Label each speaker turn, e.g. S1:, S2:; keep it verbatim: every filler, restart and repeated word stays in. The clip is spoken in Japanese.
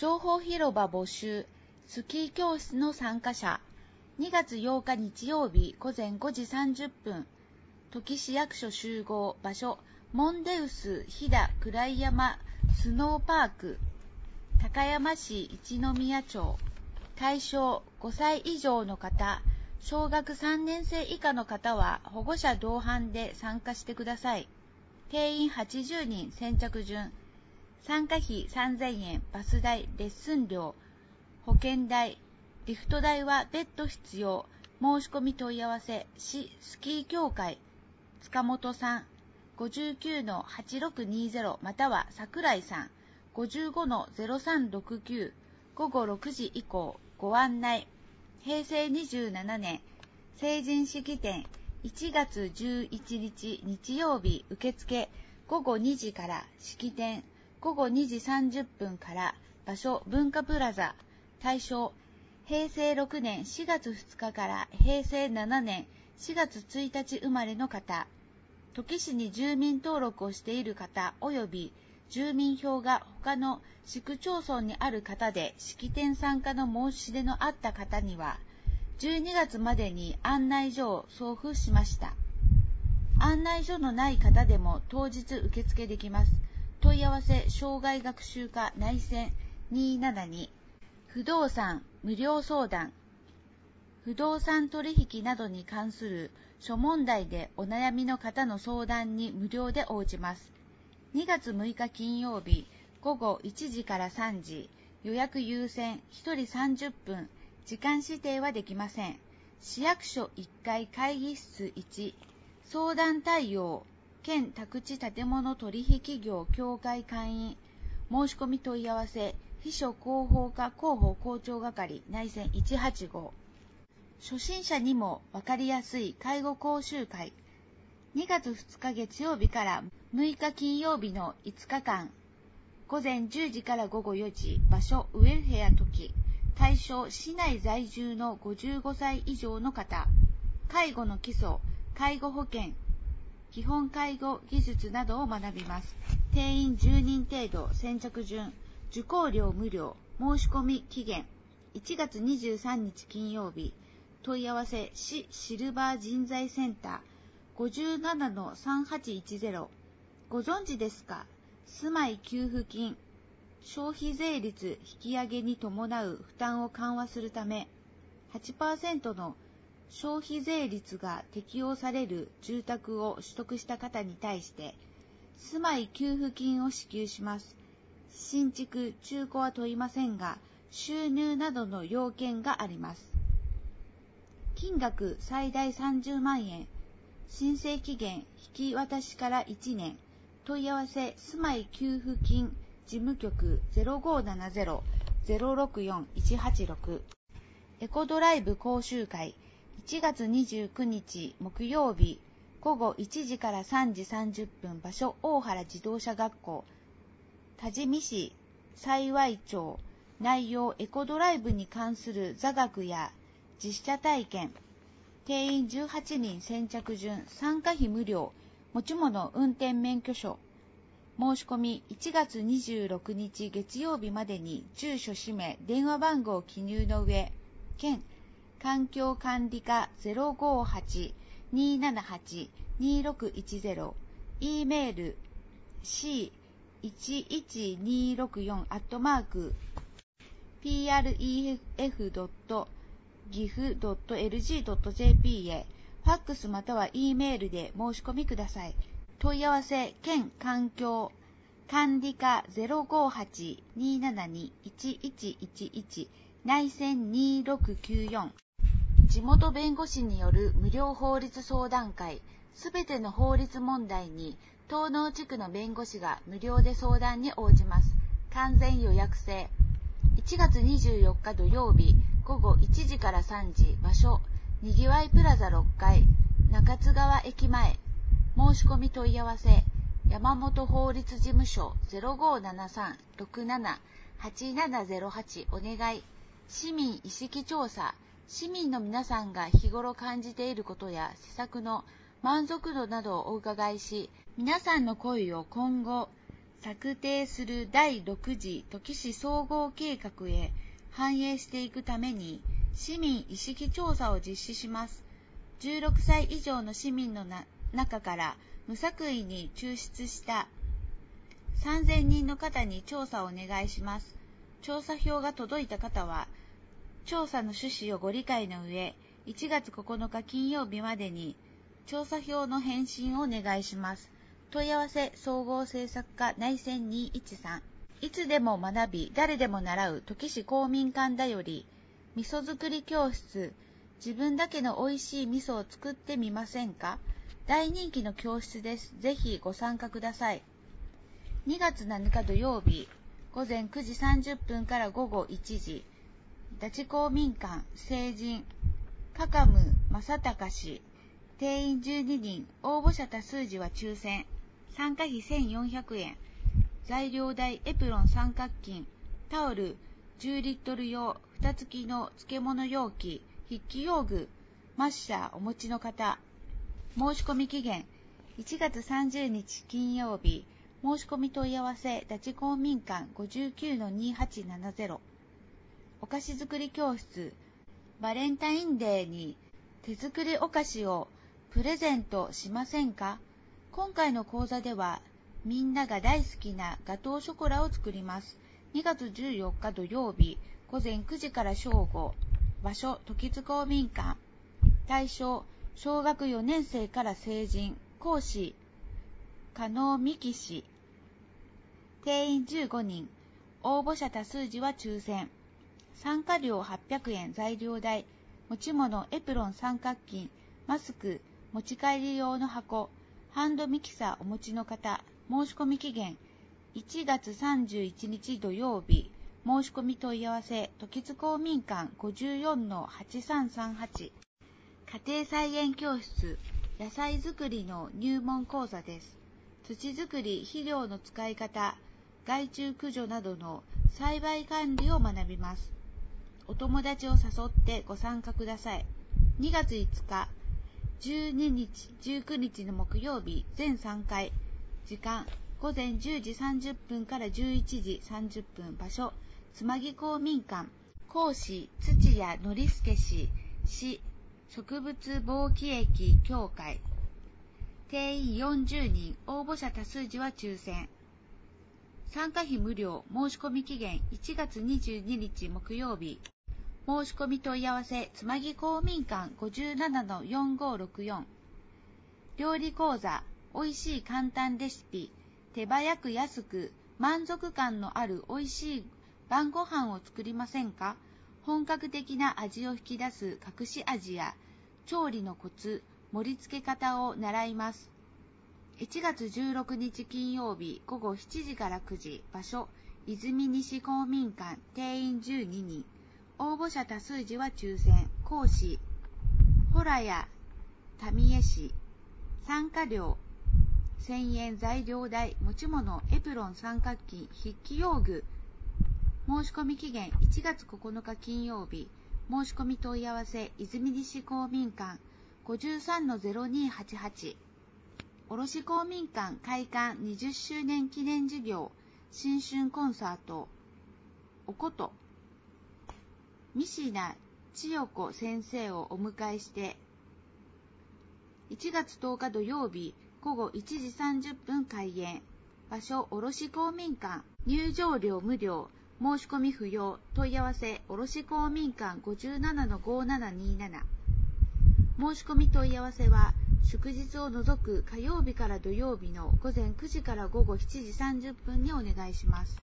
S1: 情報広場募集、スキー教室の参加者。にがつようか日曜日午前ごじさんじゅっぷん、土岐市役所集合。場所、モンデウス飛騨暗山スノーパーク、高山市一宮町。対象、ごさい以上の方、小学さんねん生以下の方は保護者同伴で参加してください。定員はちじゅうにん、先着順。参加費さんぜんえん、バス代、レッスン料、保険代、リフト代は別途必要。申し込み問い合わせ、市スキー協会、塚本さん、ごじゅうきゅうのはちろくにゼロまたは桜井さん、ごじゅうごのゼロさんろくきゅう、午後ろくじ以降、ご案内。へいせいにじゅうななねん、成人式典、いちがつじゅういちにち日曜日受付、ごごにじから、式典、ごごにじさんじゅっぷんから。場所、文化プラザ。対象、へいせいろくねんしがつふつかからへいせいななねんしがつついたち生まれの方、土岐市に住民登録をしている方及び住民票が他の市区町村にある方で式典参加の申し出のあった方には、じゅうにがつまでに案内所を送付しました。案内所のない方でも当日受付できます。問い合わせ、障害学習課内線にーななに。不動産無料相談。不動産取引などに関する諸問題でお悩みの方の相談に無料で応じます。にがつむいか金曜日、ごごいちじからさんじ、予約優先、ひとりさんじゅっぷん、時間指定はできません。市役所いっかい会議室いち、相談対応、県宅地建物取引業協会会員、申し込み問い合わせ、秘書広報課広報校長係内線いちはちご。初心者にもわかりやすい介護講習会。にがつふつか月曜日からむいか金曜日のいつかかん、午前じゅうじから午後よじ。場所、ウェルフェア土岐。対象、市内在住のごじゅうごさい以上の方。介護の基礎、介護保険、基本介護技術などを学びます。定員じゅうにん程度、先着順。受講料無料。申し込み期限いちがつにじゅうさんにち金曜日。問い合わせ、市シルバー人材センター ごじゅうななのさんはちいちゼロ。ご存知ですか？住まい給付金、消費税率引き上げに伴う負担を緩和するため、はちパーセント の消費税率が適用される住宅を取得した方に対して、住まい給付金を支給します。新築・中古は問いませんが、収入などの要件があります。金額最大さんじゅうまんえん。申請期限引き渡しからいちねん。問い合わせ、住まい給付金事務局 ゼロごななゼロ ゼロろくよん いちはちろく。エコドライブ講習会いちがつにじゅうくにち木曜日、ごごいちじからさんじさんじゅっぷん。場所、大原自動車学校。多治見市幸町。内容、エコドライブに関する座学や実車体験。定員じゅうはちにん、先着順。参加費無料。持ち物運転免許証。申し込みいちがつにじゅうろくにち月曜日までに住所氏名電話番号記入の上、県環境管理課 ゼロごはち にーななはち にーろくいちゼロ、 E メール シーいちいちにーろくよん アットマーク ピーアールイーエフドットギフドットエルジードットジェーピー へファックスまたは E メールで申し込みください。問い合わせ、県環境管理課 ゼロごはち にーななに いちいちいちいち 内線にーろくきゅうよん。地元弁護士による無料法律相談会。すべての法律問題に東納地区の弁護士が無料で相談に応じます。完全予約制。いちがつにじゅうよっか土曜日、ごごいちじからさんじ。場所、にぎわいプラザろっかい、中津川駅前。申し込み問い合わせ、山本法律事務所 ゼロごななさん ろくなな はちななゼロはち お願い。市民意識調査。市民の皆さんが日頃感じていることや施策の満足度などをお伺いし、皆さんの声を今後策定するだいろく次土岐市総合計画へ反映していくために市民意識調査を実施します。じゅうろくさい以上の市民のな中から無作為に抽出したさんぜんにんの方に調査をお願いします。調査票が届いた方は、調査の趣旨をご理解の上、いちがつここのか金曜日までに調査票の返信をお願いします。問い合わせ総合政策課内線にいちさん。いつでも学び、誰でも習う土岐市公民館だより、味噌作り教室、自分だけの美味しい味噌を作ってみませんか？大人気の教室です。ぜひご参加ください。にがつなのか土曜日、ごぜんくじさんじゅっぷんからごごいちじ、伊達公民館、成人、加賀ム正隆氏、定員じゅうににん、応募者多数時は抽選、参加費せんよんひゃくえん、材料代エプロン三角巾、タオルじゅうリットル用、蓋付きの漬物容器、筆記用具、マッシャーお持ちの方。申し込み期限、いちがつさんじゅうにち金曜日、申し込み問い合わせ、伊達公民館 ごじゅうきゅうのにはちななゼロ。お菓子作り教室、バレンタインデーに手作りお菓子をプレゼントしませんか？今回の講座では、みんなが大好きなガトーショコラを作ります。にがつじゅうよっか土曜日、ごぜんくじから正午、場所、時津公民館。対象、小学よねん生から成人、講師、加納美希氏。定員じゅうごにん、応募者多数時は抽選。参加料はっぴゃくえん、材料代、持ち物、エプロン三角巾、マスク、持ち帰り用の箱、ハンドミキサーお持ちの方。申し込み期限、いちがつさんじゅういちにち土曜日、申し込み問い合わせ、時津公民館 ごじゅうよんのはちさんさんはち。家庭菜園教室、野菜作りの入門講座です。土作り、肥料の使い方、害虫駆除などの栽培管理を学びます。お友達を誘ってご参加ください。にがついつか、じゅうににち、じゅうくにちの木曜日、全さんかい。時間、ごぜんじゅうじさんじゅっぷんからじゅういちじさんじゅっぷん。場所、つまぎ公民館。講師、土屋典輔氏。市、植物防気液協会。定員よんじゅうにん、応募者多数時は抽選。参加費無料、申し込み期限いちがつにじゅうににち木曜日。申し込み問い合わせ、つまぎ公民館 ごじゅうななのよんごろくよん。料理講座、おいしい簡単レシピ、手早く安く満足感のあるおいしい晩ご飯を作りませんか？本格的な味を引き出す隠し味や調理のコツ、盛り付け方を習います。いちがつじゅうろくにち金曜日ごごしちじからくじ。場所、泉西公民館。定員じゅうににん。応募者多数時は抽選。講師、洞谷民江氏。参加料せんえん、材料代、持ち物、エプロン三角巾、筆記用具。申し込み期限いちがつここのか金曜日。申し込み問い合わせ、泉西公民館 ごじゅうさんのゼロにはちはち。卸公民館開館にじゅっしゅうねん記念事業、新春コンサート、おこと、三品千代子先生をお迎えして、いちがつとおか土曜日、ごごいちじさんじゅっぷん開演。場所、卸公民館。入場料無料。申し込み不要。問い合わせ、卸公民館 ごじゅうななのごななになな。申し込み問い合わせは、祝日を除く火曜日から土曜日のごぜんくじからごごしちじさんじゅっぷんにお願いします。